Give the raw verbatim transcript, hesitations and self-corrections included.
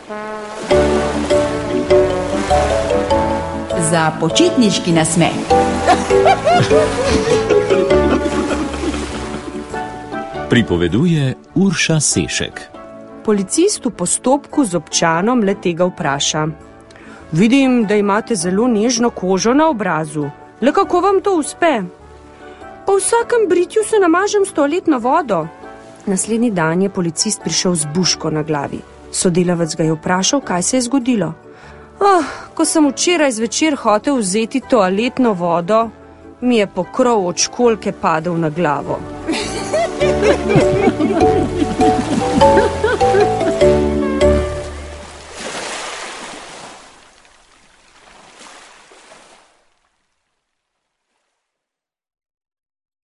Za počitniški nasmeh. Pripoveduje Urša Sešek. Policist v postopku z občanom le tega vpraša. Vidim, da imate zelo nežno kožo na obrazu. Le kako vam to uspe? Po vsakem britju se namažem s toaletno vodo. Naslednji dan je policist prišel z buško na glavi. Sodelavec ga je vprašal, kaj se je zgodilo. Oh, ko sem včeraj zvečer hotel vzeti toaletno vodo, mi je pokrov od školjke padel na glavo.